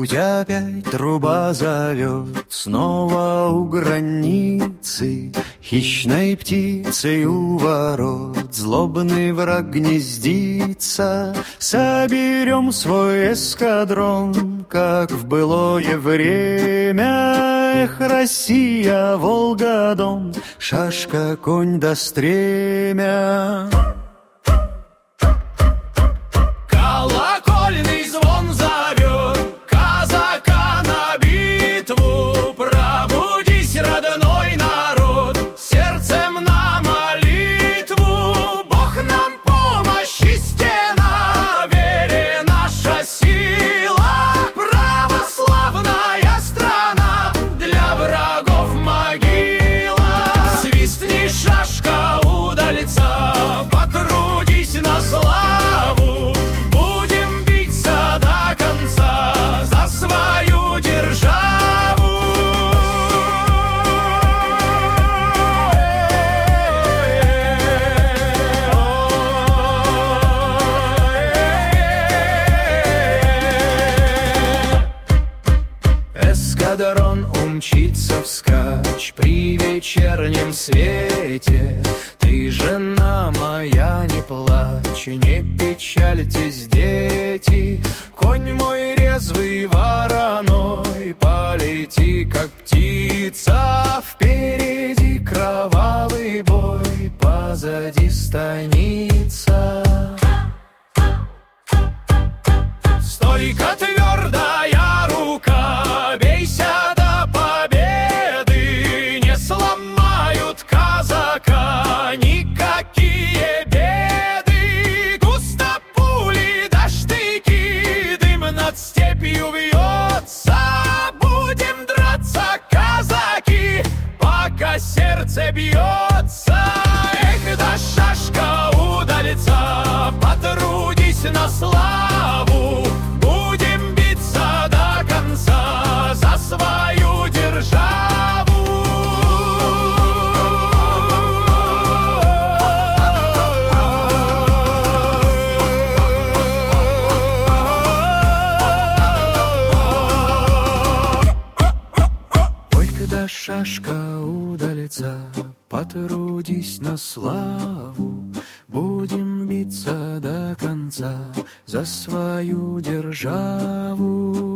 путь опять труба зовет, снова у границы, хищной птицей у ворот злобный враг гнездится. Соберем свой эскадрон, как в былое время. Эх, Россия, Волга-Дон, шашка, конь да стремя. Колокольный звон зовет казака на битву. Пробудись, родной народ, сердцем на молитву. Бог нам помощи, стена, вере наша сила. Православная страна, для врагов могила. Свистни, шашка удальца, потрудись на славу. Будем биться до конца за свою державу. Эскадрон умчится вскачь при вечернем свете. Ты, жена моя, не плачь, не печальтесь, дети. Конь мой резвый вороной, полети, как птица. Впереди кровавый бой, позади станица. Стойко твердая рука, бейся до победы. Не сломают казака никакие беды. Густо пули да штыки, дым над степью вьется. Будем драться, казаки, пока сердце бьется. Эх, да шашка удалится, потрудись на славу. Будем биться до конца за свою державу. Ой, когда шашка удалится, потрудись на славу. Будем биться до конца за свою державу.